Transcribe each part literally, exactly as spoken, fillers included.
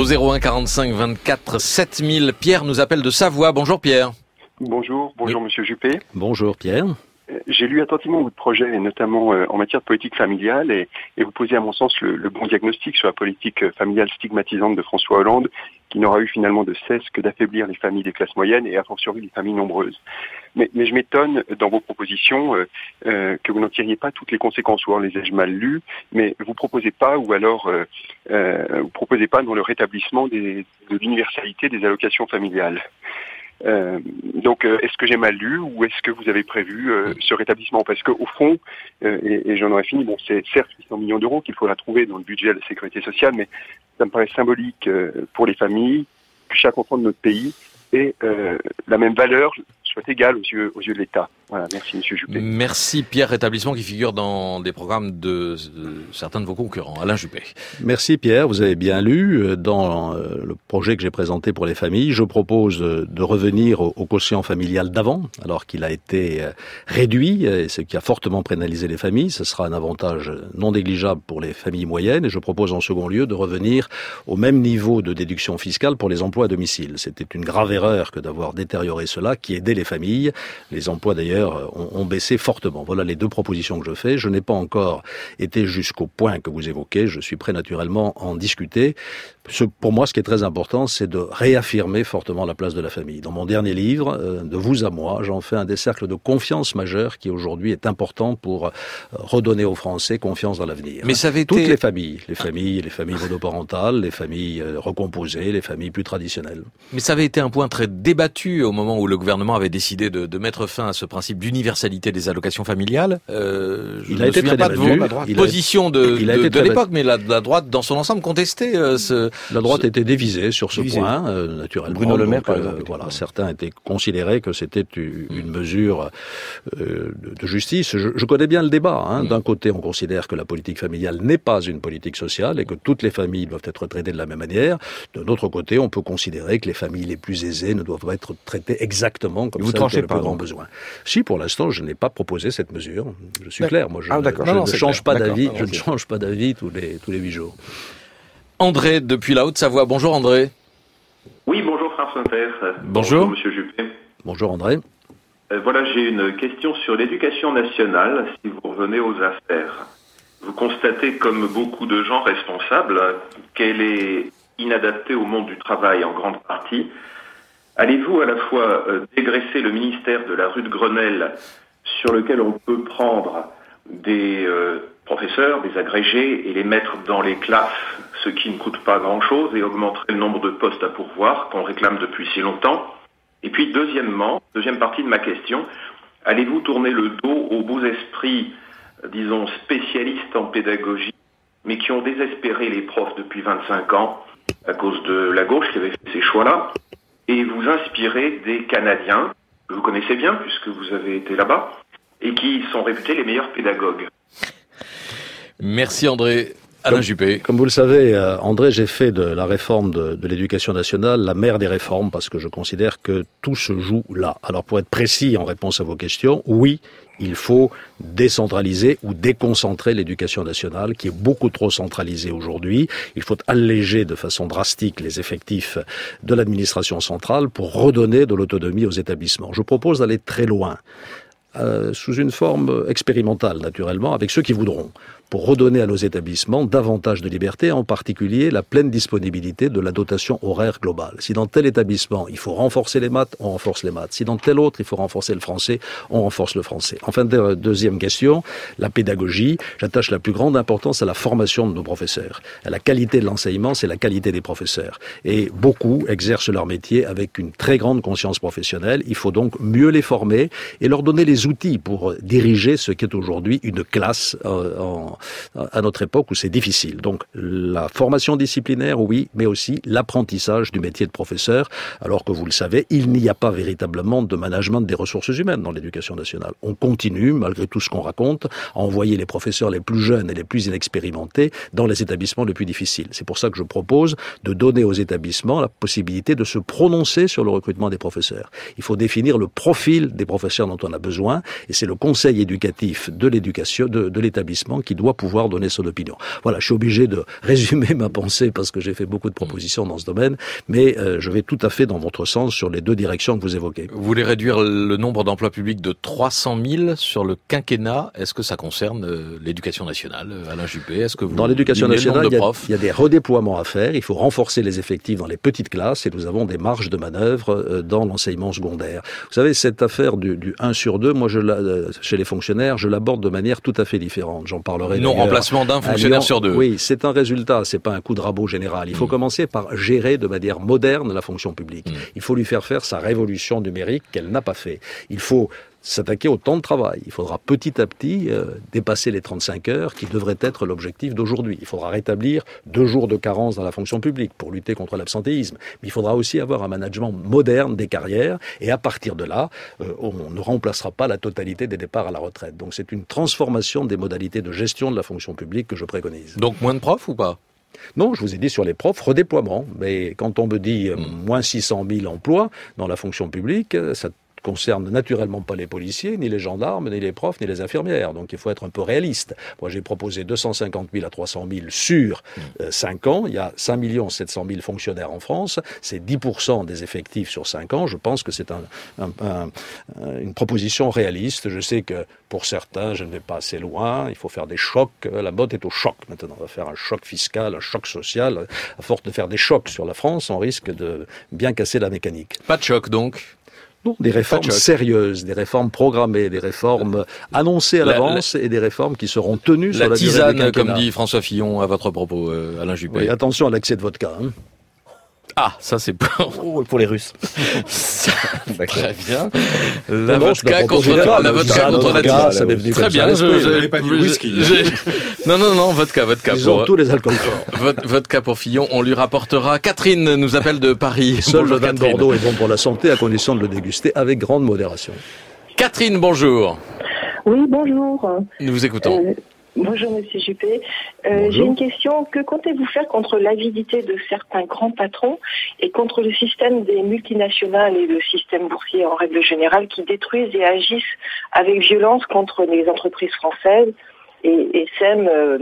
Au zéro un quarante-cinq vingt-quatre sept mille, Pierre nous appelle de Savoie. Bonjour Pierre. Bonjour, bonjour oui. Monsieur Juppé. Bonjour Pierre. J'ai lu attentivement votre projet, et notamment euh, en matière de politique familiale, et, et vous posez à mon sens le, le bon diagnostic sur la politique familiale stigmatisante de François Hollande, qui n'aura eu finalement de cesse que d'affaiblir les familles des classes moyennes et a fortiori les familles nombreuses. Mais, mais je m'étonne dans vos propositions euh, euh, que vous n'en tiriez pas toutes les conséquences, ou alors les ai-je mal lues, mais vous proposez pas, ou alors euh, euh, vous proposez pas dans le rétablissement des, de l'universalité des allocations familiales. Euh, donc, euh, est-ce que j'ai mal lu ou est-ce que vous avez prévu euh, ce rétablissement? Parce qu'au fond, euh, et, et j'en aurais fini, bon, c'est certes huit cents millions d'euros qu'il faudra trouver dans le budget de la sécurité sociale, mais ça me paraît symbolique euh, pour les familles que chaque enfant de notre pays ait euh, la même valeur, soit égale aux yeux, aux yeux de l'État. Voilà, merci Monsieur Juppé. Merci Pierre, rétablissement qui figure dans des programmes de, de certains de vos concurrents. Alain Juppé. Merci Pierre, vous avez bien lu. Dans le projet que j'ai présenté pour les familles, je propose de revenir au quotient familial d'avant, alors qu'il a été réduit, ce qui a fortement pénalisé les familles. Ce sera un avantage non négligeable pour les familles moyennes. Et je propose en second lieu de revenir au même niveau de déduction fiscale pour les emplois à domicile. C'était une grave erreur que d'avoir détérioré cela, qui aidait les familles. Les emplois d'ailleurs ont, ont baissé fortement. Voilà les deux propositions que je fais. Je n'ai pas encore été jusqu'au point que vous évoquez. Je suis prêt naturellement à en discuter. Ce, pour moi, ce qui est très important, c'est de réaffirmer fortement la place de la famille. Dans mon dernier livre, euh, De vous à moi, j'en fais un des cercles de confiance majeur qui aujourd'hui est important pour euh, redonner aux Français confiance dans l'avenir. Mais ça avait Toutes été... les familles, les familles, les familles monoparentales, les familles euh, recomposées, les familles plus traditionnelles. Mais ça avait été un point très débattu au moment où le gouvernement avait décidé de, de mettre fin à ce principe d'universalité des allocations familiales. Euh, je il ne a me été souviens très pas débattu. de vos Il positions de, il a de, été de très l'époque, mais la, la droite dans son ensemble contestait euh, ce... La droite ce... était divisée sur ce divisée. point, euh, naturellement. Bruno Le Maire, Donc, par euh, exemple. voilà, certains étaient considérés que c'était une, une mesure euh, de, de justice. Je, je connais bien le débat. Hein. D'un côté, on considère que la politique familiale n'est pas une politique sociale et que toutes les familles doivent être traitées de la même manière. De l'autre côté, on peut considérer que les familles les plus aisées ne doivent pas être traitées exactement comme Vous celles qui ont le pas, plus grand donc. besoin. Si, pour l'instant, je n'ai pas proposé cette mesure. Je suis D'accord. clair. Moi, je, Ah, ne- d'accord. je Non, non, ne c'est change clair. pas d'avis. D'accord. Je ne Ok. change pas d'avis tous les tous les huit jours. André, depuis la Haute-Savoie. Bonjour André. Oui, bonjour François Inter. Bonjour. Monsieur Juppé. Bonjour André. Euh, voilà, j'ai une question sur l'éducation nationale, si vous revenez aux affaires. Vous constatez, comme beaucoup de gens responsables, qu'elle est inadaptée au monde du travail en grande partie. Allez-vous à la fois euh, dégraisser le ministère de la rue de Grenelle, sur lequel on peut prendre des euh, professeurs, des agrégés, et les mettre dans les classes, ce qui ne coûte pas grand-chose, et augmenterait le nombre de postes à pourvoir qu'on réclame depuis si longtemps? Et puis, deuxièmement, deuxième partie de ma question, allez-vous tourner le dos aux beaux esprits, euh, disons, spécialistes en pédagogie, mais qui ont désespéré les profs depuis vingt-cinq ans, à cause de la gauche qui avait fait ces choix-là, et vous inspirer des Canadiens, que vous connaissez bien, puisque vous avez été là-bas, et qui sont réputés les meilleurs pédagogues? Merci André. Alain Juppé. Comme vous le savez, euh, André, j'ai fait de la réforme de, de l'éducation nationale la mère des réformes parce que je considère que tout se joue là. Alors pour être précis en réponse à vos questions, oui, il faut décentraliser ou déconcentrer l'éducation nationale qui est beaucoup trop centralisée aujourd'hui. Il faut alléger de façon drastique les effectifs de l'administration centrale pour redonner de l'autonomie aux établissements. Je propose d'aller très loin. Euh, sous une forme expérimentale, naturellement, avec ceux qui voudront, pour redonner à nos établissements davantage de liberté, en particulier la pleine disponibilité de la dotation horaire globale. Si dans tel établissement, il faut renforcer les maths, on renforce les maths. Si dans tel autre, il faut renforcer le français, on renforce le français. Enfin, de, deuxième question, la pédagogie. J'attache la plus grande importance à la formation de nos professeurs. À la qualité de l'enseignement, c'est la qualité des professeurs. Et beaucoup exercent leur métier avec une très grande conscience professionnelle. Il faut donc mieux les former et leur donner les outils pour diriger ce qui est aujourd'hui une classe euh, en, à notre époque où c'est difficile. Donc la formation disciplinaire, oui, mais aussi l'apprentissage du métier de professeur, alors que vous le savez, il n'y a pas véritablement de management des ressources humaines dans l'éducation nationale. On continue, malgré tout ce qu'on raconte, à envoyer les professeurs les plus jeunes et les plus inexpérimentés dans les établissements les plus difficiles. C'est pour ça que je propose de donner aux établissements la possibilité de se prononcer sur le recrutement des professeurs. Il faut définir le profil des professeurs dont on a besoin. loin, et c'est le conseil éducatif de l'éducation, de, de l'établissement qui doit pouvoir donner son opinion. Voilà, je suis obligé de résumer ma pensée parce que j'ai fait beaucoup de propositions dans ce domaine, mais euh, je vais tout à fait dans votre sens sur les deux directions que vous évoquez. Vous voulez réduire le nombre d'emplois publics de trois cent mille sur le quinquennat. Est-ce que ça concerne euh, l'éducation nationale, Alain Juppé? Est-ce que vous Dans l'éducation nationale, il y, a, il y a des redéploiements à faire. Il faut renforcer les effectifs dans les petites classes et nous avons des marges de manœuvre euh, dans l'enseignement secondaire. Vous savez, cette affaire du, du un sur deux, moi, je la, euh, chez les fonctionnaires, je l'aborde de manière tout à fait différente. J'en parlerai. Non remplacement d'un fonctionnaire sur deux. Oui, c'est un résultat, c'est pas un coup de rabot général. Il faut mmh. commencer par gérer de manière moderne la fonction publique. Mmh. Il faut lui faire faire sa révolution numérique qu'elle n'a pas fait. Il faut s'attaquer au temps de travail. Il faudra petit à petit euh, dépasser les trente-cinq heures qui devraient être l'objectif d'aujourd'hui. Il faudra rétablir deux jours de carence dans la fonction publique pour lutter contre l'absentéisme. Mais il faudra aussi avoir un management moderne des carrières et à partir de là, euh, on ne remplacera pas la totalité des départs à la retraite. Donc c'est une transformation des modalités de gestion de la fonction publique que je préconise. Donc moins de profs ou pas ? Non, je vous ai dit sur les profs, redéploiement. Mais quand on me dit euh, mmh. moins six cent mille emplois dans la fonction publique, ça concerne naturellement pas les policiers, ni les gendarmes, ni les profs, ni les infirmières. Donc il faut être un peu réaliste. Moi j'ai proposé deux cent cinquante mille à trois cent mille sur euh, cinq ans. Il y a cinq millions sept cent mille fonctionnaires en France. C'est dix pour cent des effectifs sur cinq ans. Je pense que c'est un, un, un, une proposition réaliste. Je sais que pour certains, je ne vais pas assez loin. Il faut faire des chocs. La mode est au choc maintenant. On va faire un choc fiscal, un choc social. À force de faire des chocs sur la France, on risque de bien casser la mécanique. Pas de choc donc ? Non, des réformes sérieuses, des réformes programmées, des réformes annoncées à l'avance et des réformes qui seront tenues la sur la tisane, durée du quinquennat. Comme dit François Fillon à votre propos, euh, Alain Juppé. Oui, attention à l'accès de vodka. Hein. Ah, ça c'est pour... Oh, pour les Russes. Ça, très bien. La non, vodka non, contre la, la vodka contre la tisane. Ça m'est venu très bien. Je n'avais pas du whisky. Non, non, non, vodka, vodka. Ils ont tous les alcools forts. Vodka pour Fillon, on lui rapportera. Catherine nous appelle de Paris. Seul le vin de Bordeaux est bon pour la santé à condition de le déguster avec grande modération. Catherine, bonjour. Oui, bonjour. Nous vous écoutons. Euh... Bonjour Monsieur Juppé. Euh, j'ai une question. Que comptez-vous faire contre l'avidité de certains grands patrons et contre le système des multinationales et le système boursier en règle générale qui détruisent et agissent avec violence contre les entreprises françaises et, et sèment, euh,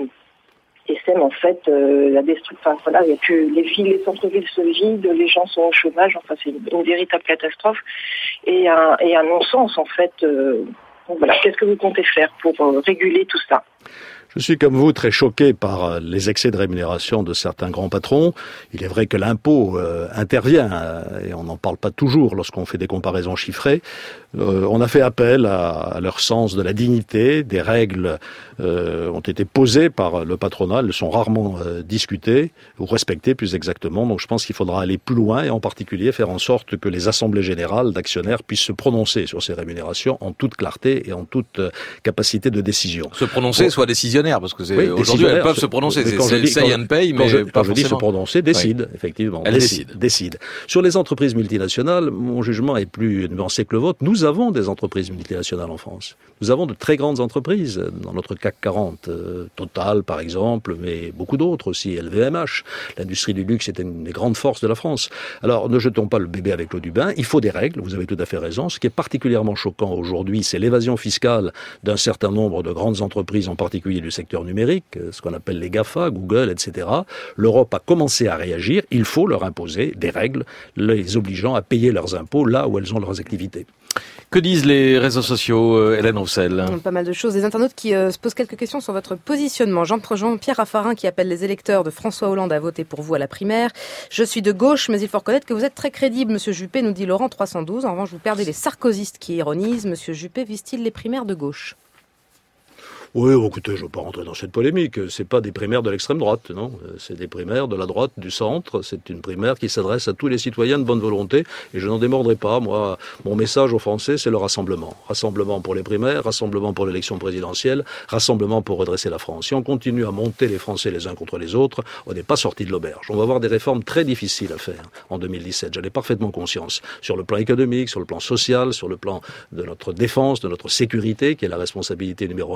et sèment en fait euh, la destruction. Enfin, voilà, il y a plus, les villes, les centres-villes se vident, les gens sont au chômage. Enfin, c'est une, une véritable catastrophe et un, et un non-sens en fait. Euh, Donc voilà, qu'est-ce que vous comptez faire pour euh, réguler tout ça ? Je suis comme vous très choqué par les excès de rémunération de certains grands patrons. Il est vrai que l'impôt euh, intervient euh, et on n'en parle pas toujours lorsqu'on fait des comparaisons chiffrées. Euh, on a fait appel à, à leur sens de la dignité. Des règles euh, ont été posées par le patronat. Elles sont rarement euh, discutées ou respectées plus exactement. Donc je pense qu'il faudra aller plus loin et en particulier faire en sorte que les assemblées générales d'actionnaires puissent se prononcer sur ces rémunérations en toute clarté et en toute euh, capacité de décision. Se prononcer, Pour... soit décisionnaire. Parce que c'est, oui, aujourd'hui, elles peuvent se prononcer. C'est, c'est say and pay, mais quand je, pas quand je dis forcément. se prononcer, décide, oui. effectivement. Elles décide, décident. décide. Sur les entreprises multinationales, mon jugement est plus nuancé que le vôtre. Nous avons des entreprises multinationales en France. Nous avons de très grandes entreprises dans notre C A C quarante. Euh, Total, par exemple, mais beaucoup d'autres aussi. L V M H. L'industrie du luxe est une des grandes forces de la France. Alors, ne jetons pas le bébé avec l'eau du bain. Il faut des règles. Vous avez tout à fait raison. Ce qui est particulièrement choquant aujourd'hui, c'est l'évasion fiscale d'un certain nombre de grandes entreprises, en particulier du secteur numérique, ce qu'on appelle les GAFA, Google, et cetera. L'Europe a commencé à réagir. Il faut leur imposer des règles, les obligeant à payer leurs impôts là où elles ont leurs activités. Que disent les réseaux sociaux, euh, Hélène Roussel ? Pas mal de choses. Des internautes qui euh, se posent quelques questions sur votre positionnement. Jean, Jean-Pierre Raffarin qui appelle les électeurs de François Hollande à voter pour vous à la primaire. Je suis de gauche, mais il faut reconnaître que vous êtes très crédible, Monsieur Juppé, nous dit Laurent trois cent douze. En revanche, vous perdez les sarkozystes qui ironisent. Monsieur Juppé vise-t-il les primaires de gauche ? Oui, écoutez, je ne veux pas rentrer dans cette polémique. C'est pas des primaires de l'extrême droite, non. C'est des primaires de la droite, du centre. C'est une primaire qui s'adresse à tous les citoyens de bonne volonté. Et je n'en démordrai pas. Moi, mon message aux Français, c'est le rassemblement. Rassemblement pour les primaires, rassemblement pour l'élection présidentielle, rassemblement pour redresser la France. Si on continue à monter les Français les uns contre les autres, on n'est pas sorti de l'auberge. On va avoir des réformes très difficiles à faire en deux mille dix-sept. J'en ai parfaitement conscience. Sur le plan économique, sur le plan social, sur le plan de notre défense, de notre sécurité, qui est la responsabilité numéro un de l'État.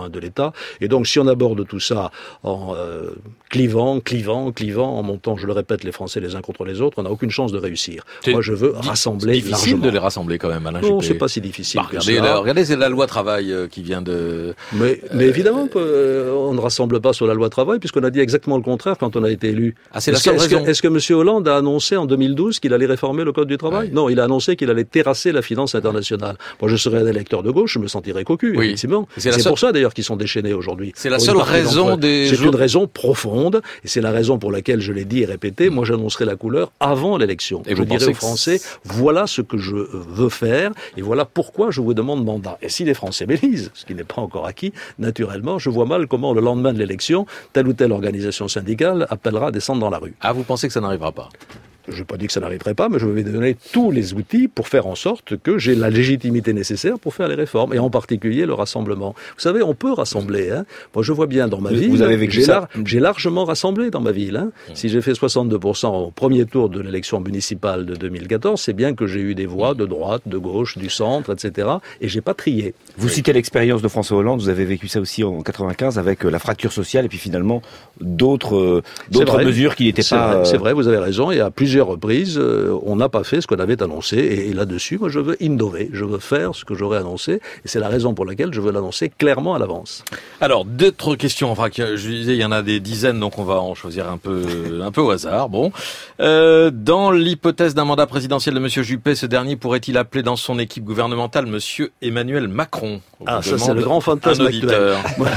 ça. Et donc, si on aborde tout ça en euh, clivant, clivant, clivant, en montant, je le répète, les Français les uns contre les autres, on n'a aucune chance de réussir. C'est Moi, je veux rassembler difficile largement. de les rassembler quand même, Alain Juppé. Non, c'est pas si difficile bah, que regardez, ça. la, regardez, c'est la loi travail euh, qui vient de... Mais, mais euh, évidemment qu'on euh, ne rassemble pas sur la loi travail, puisqu'on a dit exactement le contraire quand on a été élu. Ah, c'est la Est-ce seule que, est-ce raison. que, est-ce que M. Hollande a annoncé en deux mille douze qu'il allait réformer le Code du travail? Ouais. Non, il a annoncé qu'il allait terrasser la finance internationale. Moi, je serais un électeur de gauche, je me sentirais cocu, Oui. effectivement. C'est C'est, la c'est seule- pour ça, d'ailleurs, qu'ils sont déchaînés aujourd'hui. C'est la Pour une seule partie raison d'entre eux. des C'est jours- une raison profonde, et c'est la raison pour laquelle je l'ai dit et répété. Moi, j'annoncerai la couleur avant l'élection. Et je vous dirai pensez aux que Français, voilà ce que je veux faire, et voilà pourquoi je vous demande mandat. Et si les Français m'élisent, ce qui n'est pas encore acquis, naturellement, je vois mal comment, le lendemain de l'élection, telle ou telle organisation syndicale appellera à descendre dans la rue. Ah, vous pensez que ça n'arrivera pas? Je n'ai pas dit que ça n'arriverait pas, mais je vais donner tous les outils pour faire en sorte que j'ai la légitimité nécessaire pour faire les réformes, et en particulier le rassemblement. Vous savez, on peut rassembler. Hein. Moi, je vois bien dans ma Vous- ville, vous avez vécu j'ai, ça lar- j'ai largement rassemblé dans ma ville. Hein. Si j'ai fait soixante-deux pour cent au premier tour de l'élection municipale de deux mille quatorze, c'est bien que j'ai eu des voix de droite, de gauche, du centre, et cetera. Et j'ai pas trié. Vous citez l'expérience de François Hollande, vous avez vécu ça aussi en quatre-vingt-quinze avec euh, la fracture sociale et puis finalement d'autres euh, d'autres C'est vrai. mesures qui n'étaient C'est pas... vrai, euh, c'est vrai, vous avez raison, et à plusieurs reprises, euh, on n'a pas fait ce qu'on avait annoncé, et, et là-dessus, moi je veux innover, je veux faire ce que j'aurais annoncé, et c'est la raison pour laquelle je veux l'annoncer clairement à l'avance. Alors, d'autres questions, enfin, que je disais, il y en a des dizaines, donc on va en choisir un peu, un peu au hasard. Bon, euh, dans l'hypothèse d'un mandat présidentiel de Monsieur Juppé, ce dernier pourrait-il appeler dans son équipe gouvernementale Monsieur Emmanuel Macron? Ah, Vous ça c'est demande le grand fantasme un actuel. auditeur. Moi,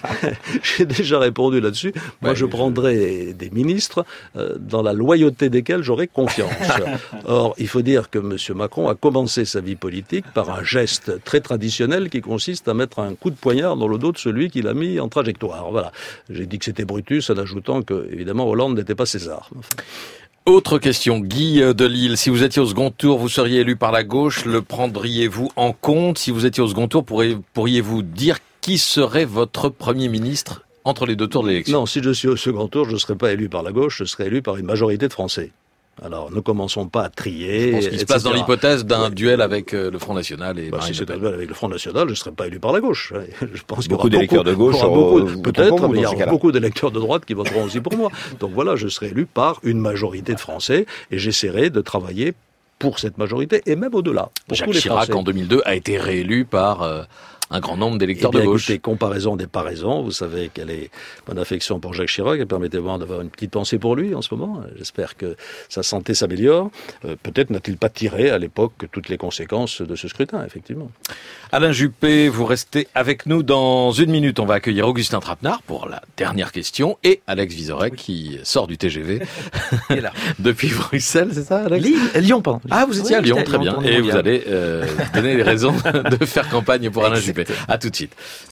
j'ai déjà répondu là-dessus. Moi, Ouais, je je- prendrai des ministres euh, dans la loyauté desquels j'aurai confiance. Or, il faut dire que M. Macron a commencé sa vie politique par un geste très traditionnel qui consiste à mettre un coup de poignard dans le dos de celui qui l'a mis en trajectoire. Voilà. J'ai dit que c'était Brutus en ajoutant que, évidemment, Hollande n'était pas César. Enfin, Autre question, Guy de Lille. Si vous étiez au second tour, vous seriez élu par la gauche, le prendriez-vous en compte? Si vous étiez au second tour, pourriez- pourriez-vous dire qui serait votre Premier ministre entre les deux tours de l'élection? non, si je suis au second tour, je ne serai pas élu par la gauche, je serai élu par une majorité de Français. Alors, ne commençons pas à trier. Je pense qu'il se et place dans cetera. l'hypothèse d'un Ouais. duel avec euh, le Front National et Bah, Marine si Le c'est un Pen. duel avec le Front National, je ne serai pas élu par la gauche. Je pense qu'il y aura Beaucoup d'électeurs de gauche il y aura auront- beaucoup- voteront peut-être, pour vous mais il y dans ce aura cas-là. beaucoup d'électeurs de droite qui voteront aussi pour moi. Donc voilà, je serai élu par une majorité de Français et j'essaierai de travailler pour cette majorité et même au-delà. Pour Jacques tous les Chirac, Français. en deux mille deux, a été réélu par euh, un grand nombre Eh d'électeurs bien, de gauche. écoutez, comparaison des paraisons, vous savez quelle est mon affection pour Jacques Chirac, et permettez-moi d'avoir une petite pensée pour lui en ce moment. J'espère que sa santé s'améliore. Euh, peut-être n'a-t-il pas tiré à l'époque toutes les conséquences de ce scrutin, effectivement. Alain Juppé, vous restez avec nous dans une minute. On va accueillir Augustin Trapenard pour la dernière question et Alex Vizorek qui sort du T G V Il est là. depuis Bruxelles, c'est ça, Alex? Lille, Lyon, pardon. Ah, vous étiez Oui, à Lyon, j'étais très bien. tournée Et vous mondiale. allez euh, donner les raisons de faire campagne pour Alain Juppé. Exactement. À tout de suite.